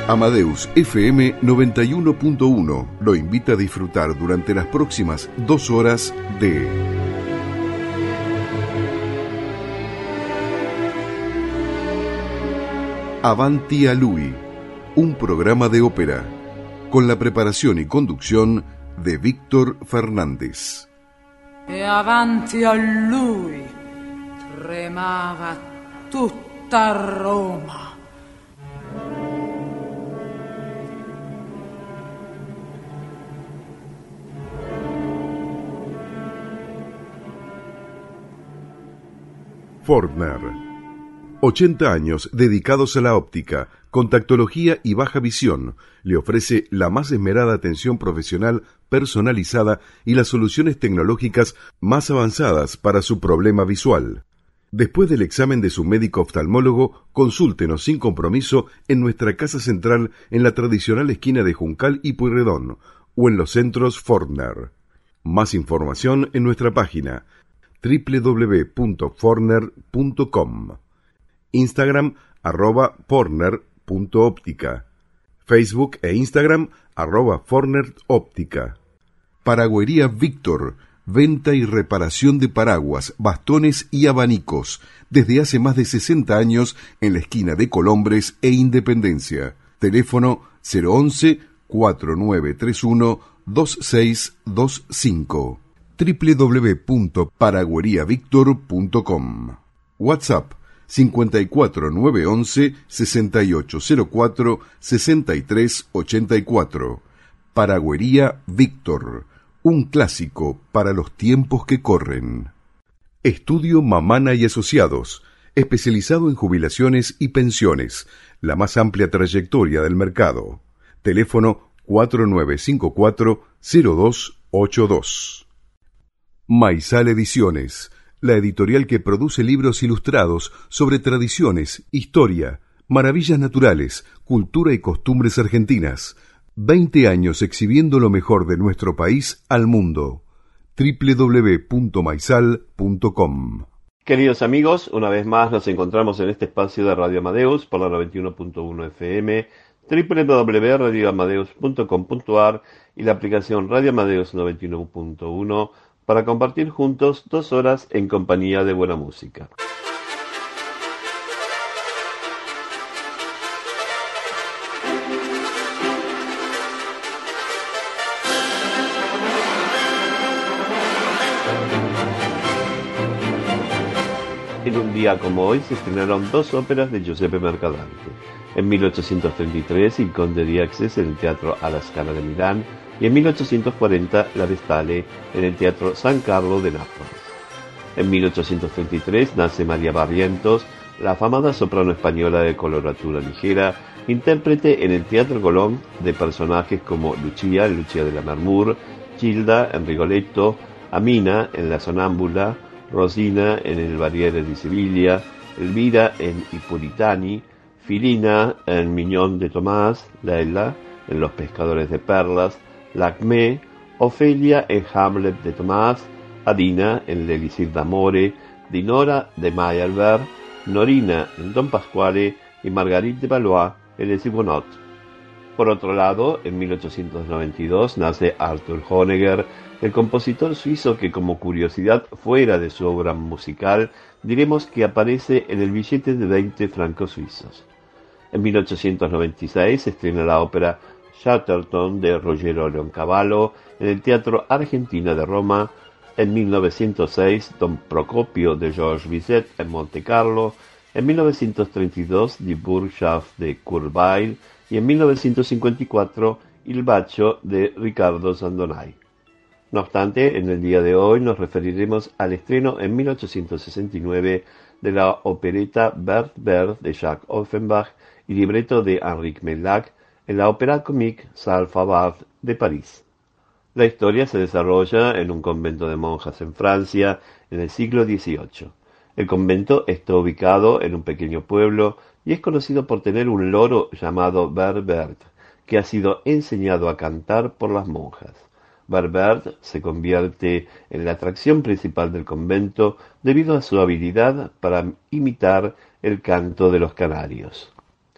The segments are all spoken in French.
Amadeus FM 91.1 lo invita a disfrutar durante las próximas 2 horas de Avanti a Lui, un programa de ópera, con la preparación y conducción de Víctor Fernández. E avanti a lui tremava tutta Roma. Fortner. 80 años dedicados a la óptica, contactología y baja visión. Le ofrece la más esmerada atención profesional personalizada y las soluciones tecnológicas más avanzadas para su problema visual. Después del examen de su médico oftalmólogo, consúltenos sin compromiso en nuestra casa central en la tradicional esquina de Juncal y Pueyrredón o en los centros Fortner. Más información en nuestra página www.fortner.com, Instagram @fortner.óptica, Facebook e Instagram @fortneroptica. Paragüería Víctor, venta y reparación de paraguas, bastones y abanicos, desde hace más de 60 años en la esquina de Colombres e Independencia. Teléfono 011-4931-2625. www.paragüeriavictor.com. WhatsApp 54911 6804 6384. Paragüería Víctor, un clásico para los tiempos que corren. Estudio Mamana y Asociados, especializado en jubilaciones y pensiones, la más amplia trayectoria del mercado. Teléfono 4954-0282. Maizal Ediciones, la editorial que produce libros ilustrados sobre tradiciones, historia, maravillas naturales, cultura y costumbres argentinas. 20 años exhibiendo lo mejor de nuestro país al mundo. www.maizal.com. Queridos amigos, una vez más nos encontramos en este espacio de Radio Amadeus por la 91.1 FM, www.radioamadeus.com.ar y la aplicación Radio Amadeus 91.1 para compartir juntos 2 horas en compañía de buena música. En un día como hoy se estrenaron 2 óperas de Giuseppe Mercadante. En 1833, Il Conde di Axes en el Teatro alla Scala de Milán y en 1840, La Vestale en el Teatro San Carlo de Nápoles. En 1833 nace María Barrientos, la afamada soprano española de coloratura ligera, intérprete en el Teatro Colón de personajes como Lucia en Lucia de Lammermoor, Gilda en Rigoletto, Amina en La Sonámbula, Rosina en El Barriere di Siviglia, Elvira en I Puritani, Filina en Mignon de Tomás, Leila en Los Pescadores de Perlas, Lacmé, Ofelia en Hamlet de Tomás, Adina en L'Elisir d'Amore, Dinora de Meyerbeer, Norina en Don Pasquale y Marguerite de Valois en Les Huguenots. Por otro lado, en 1892 nace Arthur Honegger, el compositor suizo que, como curiosidad fuera de su obra musical, diremos que aparece en el billete de 20 francos suizos. En 1896 se estrena la ópera Chatterton de Ruggero Leoncavallo en el Teatro Argentina de Roma. En 1906, Don Procopio de Georges Bizet en Montecarlo. En 1932, Die Bürgschaft de Kurt Weill. Y en 1954, Il Bacio de Riccardo Sandonai. No obstante, en el día de hoy nos referiremos al estreno en 1869 de la opereta Berthe Berthe de Jacques Offenbach y libreto de Henri Mellac en la Opéra Comique Salle Favart de París. La historia se desarrolla en un convento de monjas en Francia en el siglo XVIII. El convento está ubicado en un pequeño pueblo y es conocido por tener un loro llamado Berbert, que ha sido enseñado a cantar por las monjas. Berbert se convierte en la atracción principal del convento debido a su habilidad para imitar el canto de los canarios.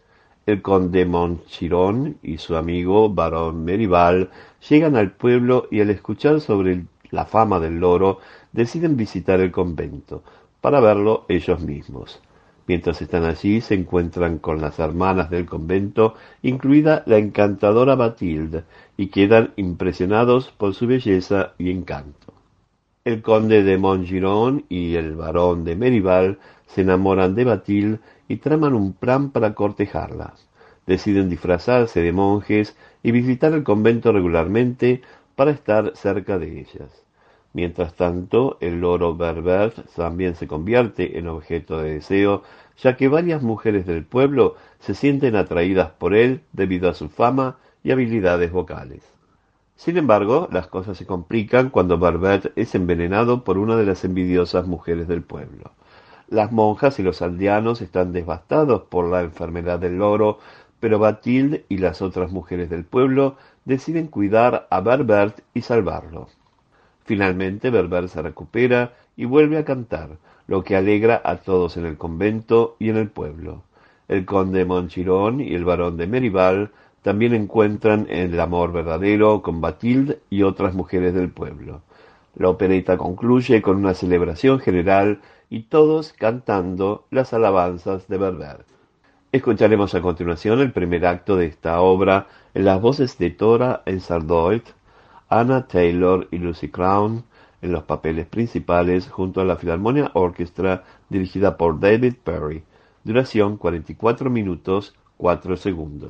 El conde Monchirón y su amigo barón Merival llegan al pueblo y al escuchar sobre la fama del loro deciden visitar el convento para verlo ellos mismos. Mientras están allí se encuentran con las hermanas del convento, incluida la encantadora Bathilde, y quedan impresionados por su belleza y encanto. El conde de Montgiron y el barón de Merival se enamoran de Bathilde y traman un plan para cortejarla. Deciden disfrazarse de monjes y visitar el convento regularmente para estar cerca de ellas. Mientras tanto, el loro Berbert también se convierte en objeto de deseo, ya que varias mujeres del pueblo se sienten atraídas por él debido a su fama y habilidades vocales. Sin embargo, las cosas se complican cuando Berbert es envenenado por una de las envidiosas mujeres del pueblo. Las monjas y los aldeanos están devastados por la enfermedad del loro, pero Bathilde y las otras mujeres del pueblo deciden cuidar a Berbert y salvarlo. Finalmente Berbert se recupera y vuelve a cantar, lo que alegra a todos en el convento y en el pueblo. El conde Monchirón y el barón de Merival también encuentran el amor verdadero con Bathilde y otras mujeres del pueblo. La opereta concluye con una celebración general y todos cantando las alabanzas de Berbert. Escucharemos a continuación el primer acto de esta obra en las voces de Tora Ensardoit, Anna Taylor y Lucy Crown en los papeles principales junto a la Philharmonia Orchestra dirigida por David Perry. Duración 44 minutos 4 segundos.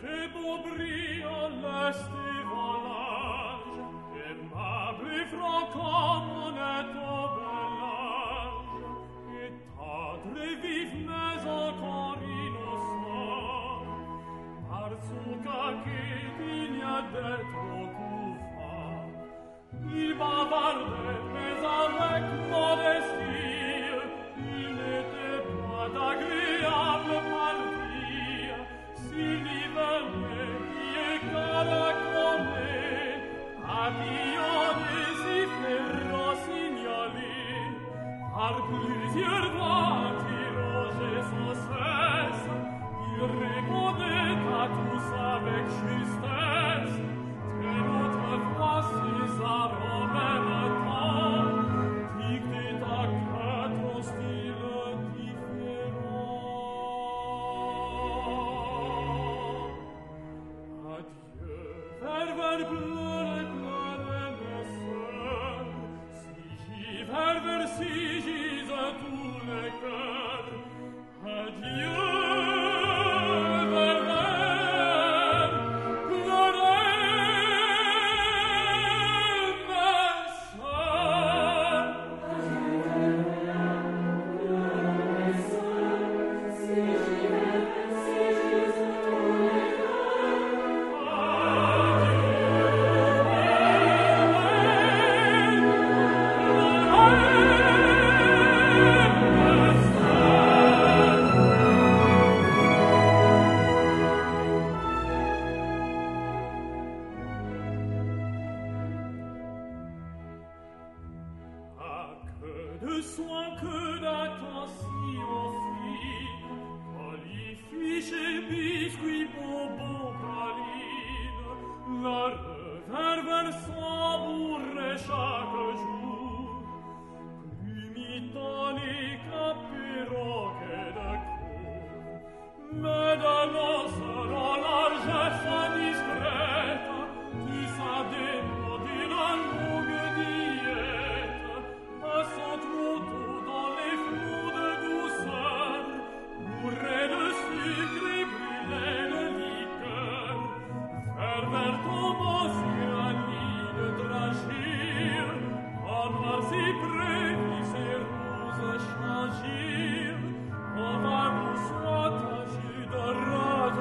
Rose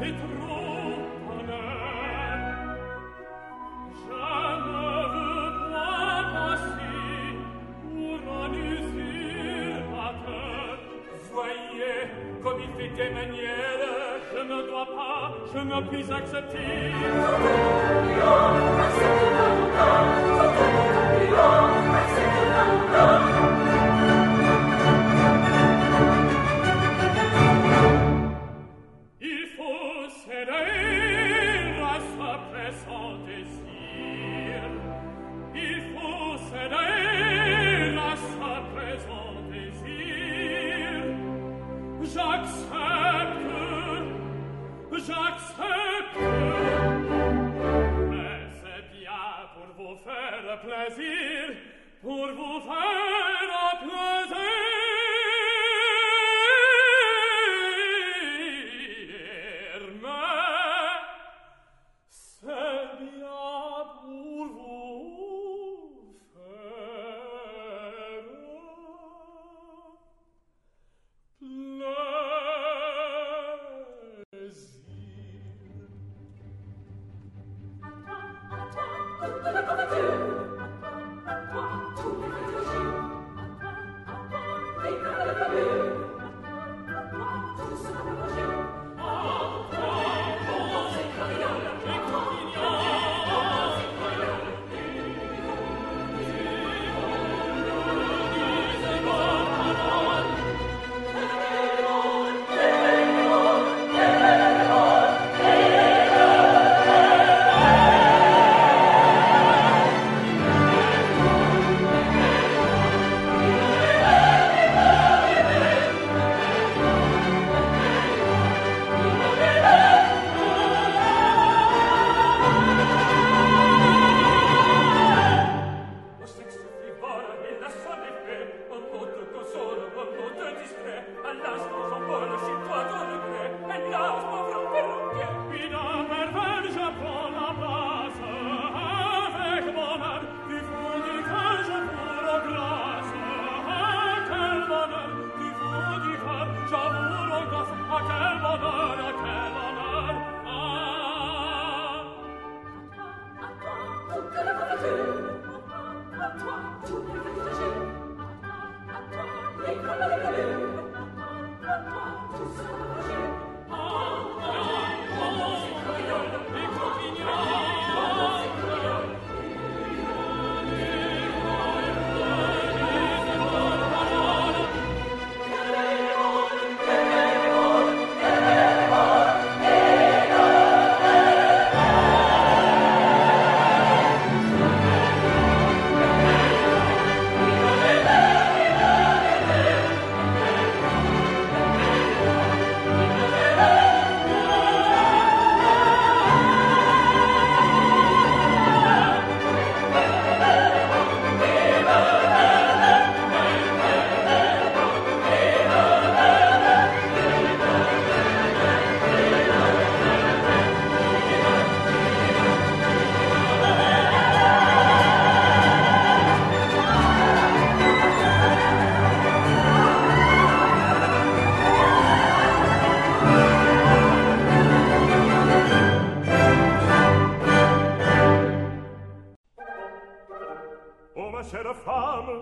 chère femme.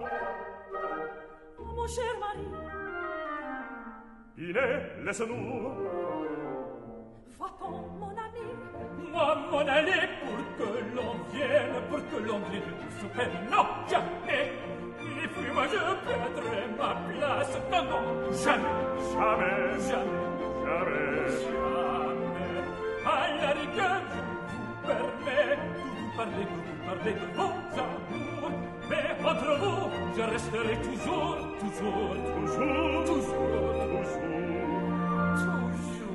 Oh, mon cher mari. Binet, laisse-nous. Va-t'en, mon ami. Moi, m'en aller pour que l'on vienne, pour que l'on vienne tout se faire. Non, jamais. Et puis moi, je perdrai ma place. Non, non, jamais. Jamais. Jamais. Jamais. Jamais. À la rigueur, je vous permets de vous parler de vos amours. Mais entre vous, je resterai toujours, toujours, toujours, toujours, toujours, toujours,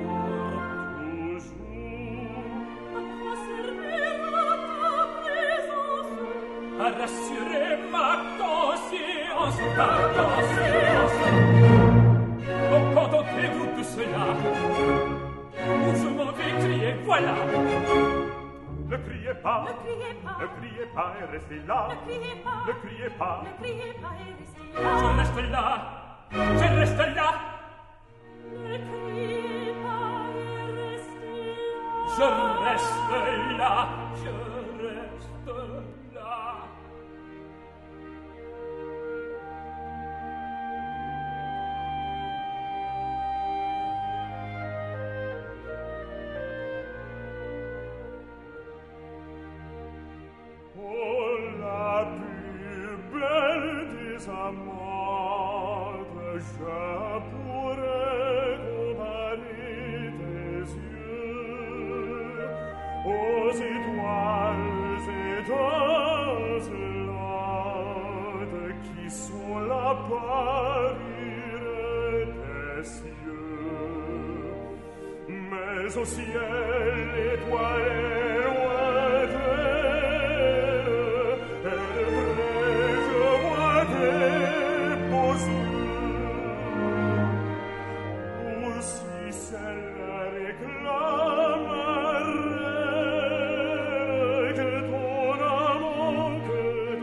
toujours. À quoi servira ta présence? À rassurer ma conscience, ta conscience. Oh, contentez-vous de cela, ou je m'en vais crier, voilà. Ne criez pas, Ne criez pas, ne criez pas et restez là. ne criez pas, Ne criez pas, ne criez pas et restez Je là. reste là, je reste là. Ne criez pas et je reste là, je reste là. Oh, la plus belle des amantes, je pourrais comparer tes yeux aux étoiles étincelantes qui sont la parure des cieux. Mais au ciel étoilé lointaine, je vois des beaux yeux. Aussi celle réclamerait que ton amant aime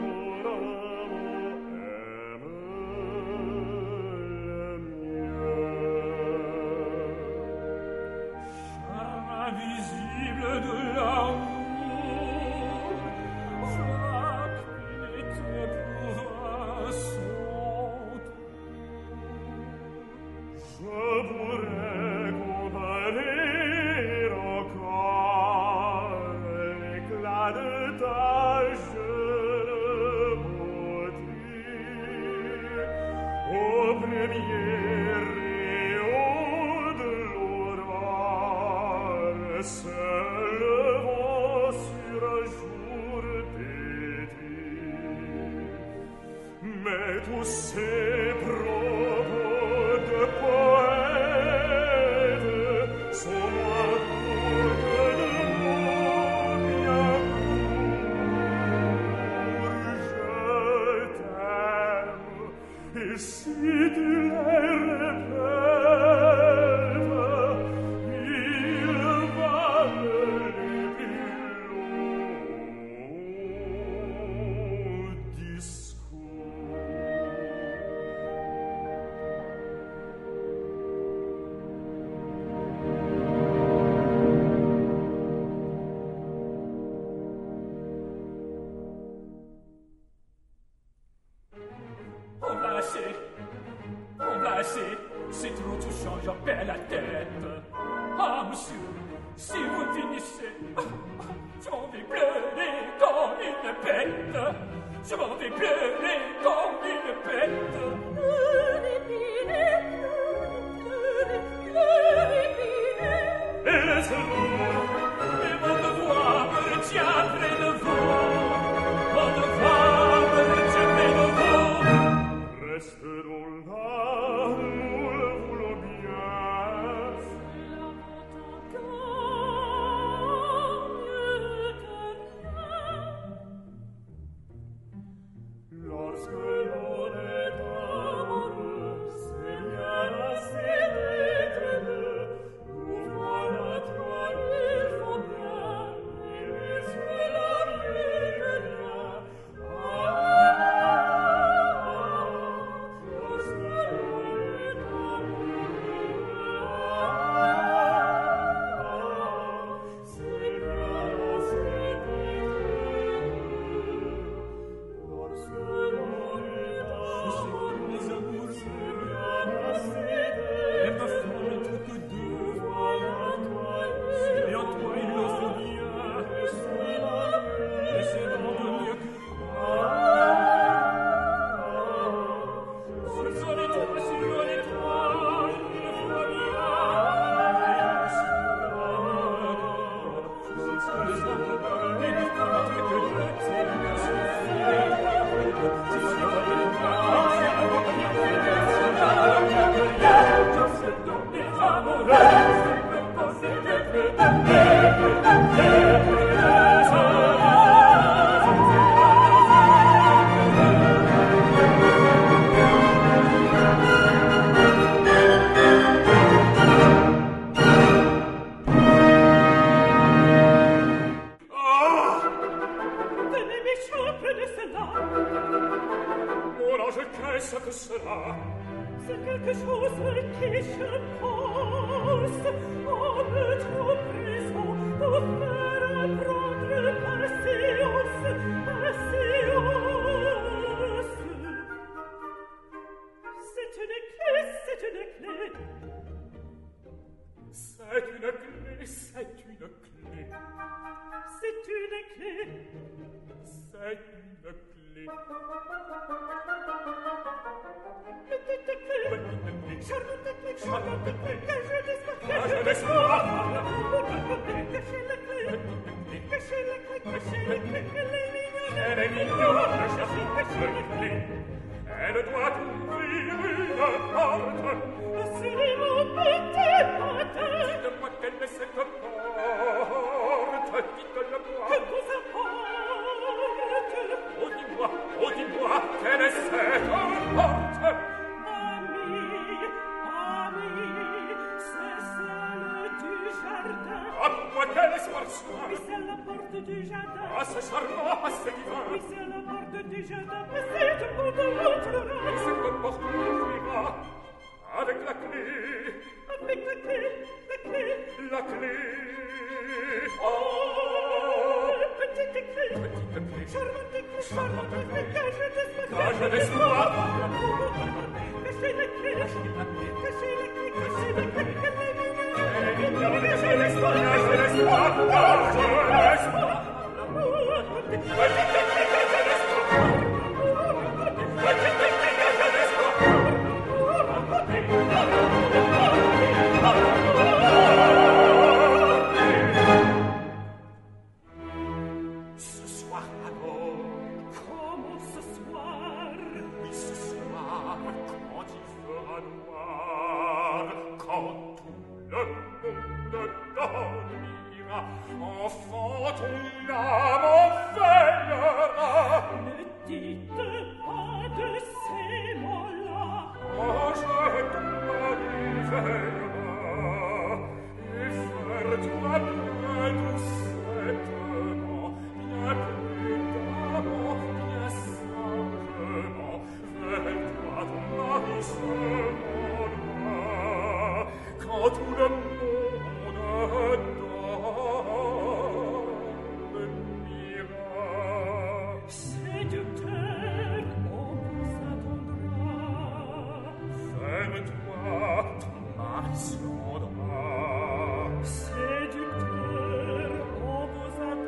le mieux. Charme invisible de l'amour, frappe pénétré pour un son. Je pourrais comparer encore l'éclat de ta jeune beauté au premier rayon de l'aurore se levant sur un jour d'été. Mais tous ces propos de poète sont moins courts que de mots bien courts. Je t'aime, et si tu les répètes, ils valent les plus longs discours. On va assez, c'est trop touchant, j'en perds la tête. Ah, monsieur, si vous finissez, je m'en vais pleurer comme une bête. Je m'en vais pleurer comme une bête. Et laissez-moi, et mon devoir me retient près de vous. Mon devoir me retient près de vous. Resterons là, nous le voulons bien. Lorsque l'on est amoureux, c'est bien assez d'être deux. Ouvrons la toile, il faut bien, et laisse la vie que rien. Lorsque l'on est amoureux, c'est bien assez d'être deux. Lorsque l'on est amoureux, Les amours, c'est bien assez elles d'être me font n'être que deux. Voilà toi Et en toi, il le faut bien. et c'est la Et c'est vraiment de mieux que sur son étoile, sur mon étoile, il le faut bien. Je sais ce que les hommes veulent, et ne font que deux. C'est la personne fière. Si je vois le temps, c'est la première fois. Je sais donc les amoureux, je peux penser d'être Tenez mes cheveux de cela, mon ange, qu'est-ce que cela? c'est quelque chose qui je pense, en me trop présent, Séducteur, on vous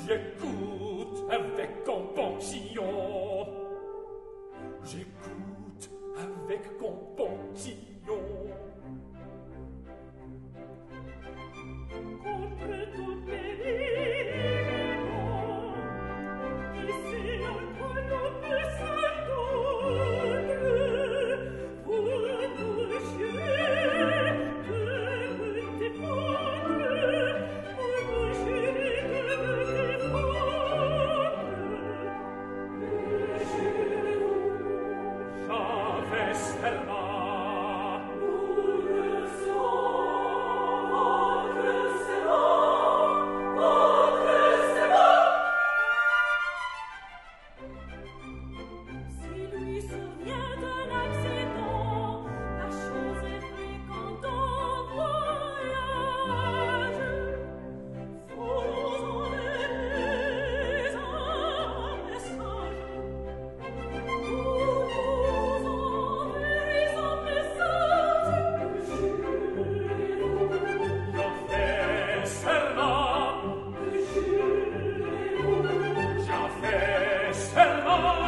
J'écoute avec componction. J'écoute avec componction. Contre tout péril, ici encore l'on peut s'attendre. Vous nous jurez de me défendre. Vous nous jurez de me défendre. Jurez-vous, J'avais serment. si lui survient un accident, la chose est fréquente en voyage. Faut enlever un message. Vous enverrez un message. Jurez-vous, J'avais serment. jurez-vous. J'avais serment.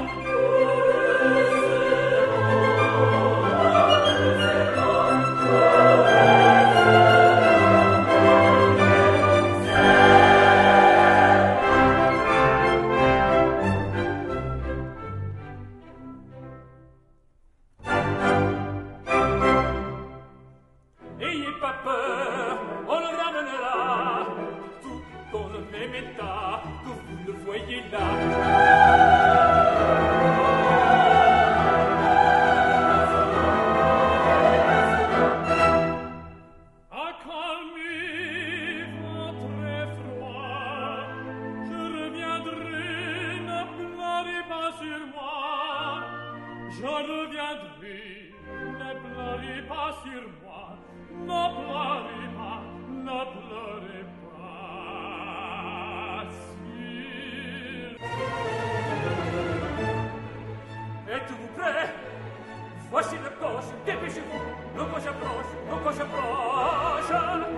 Ayez pas peur, on le ramènera, tout dans le même état que vous le voyez là. Accalmez votre effroi, je reviendrai, ne pleurez pas sur moi. Je reviendrai, ne pleurez pas sur moi. Ne pleurez pas, ne pleurez pas sur moi. Êtes-vous prêts? Voici le coche, dépêchez-vous. Le coche approche, le coche approche.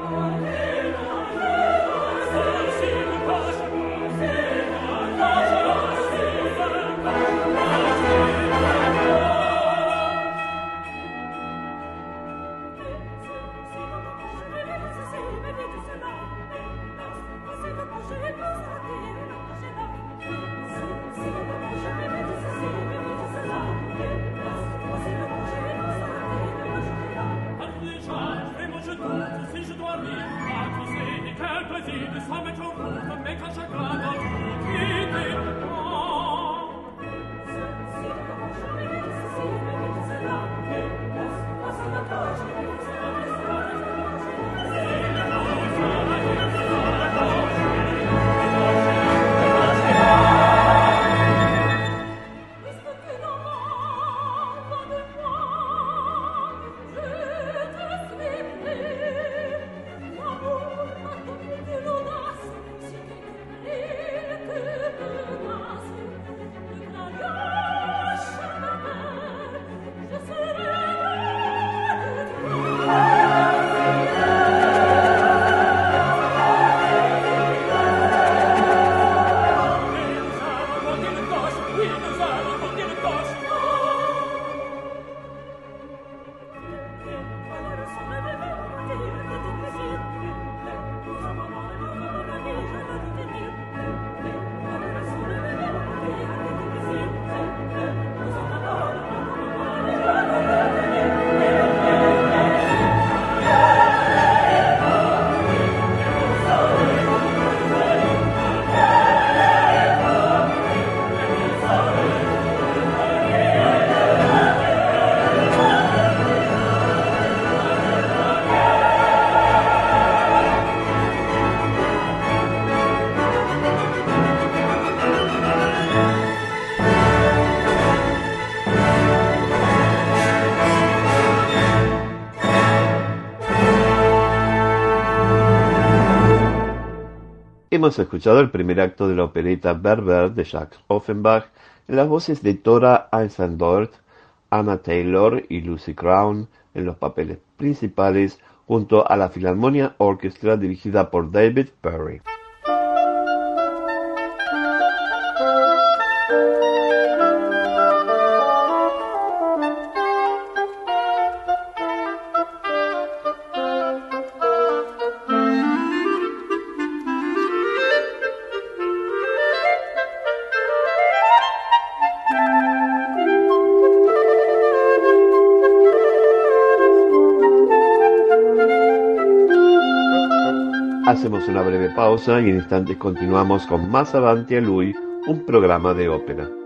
Voici le coche, voici si je dois vivre, accuser des quel plaisir de s'en mettre en route, mais qu'un chagrin dans tout quitter. Hemos escuchado el primer acto de la opereta Berber de Jacques Offenbach en las voces de Thora Eisendoort, Anna Taylor y Lucy Crown en los papeles principales junto a la Philharmonia Orchestra dirigida por David Perry. Hacemos una breve pausa y en instantes continuamos con más Avanti a Lui, un programa de ópera.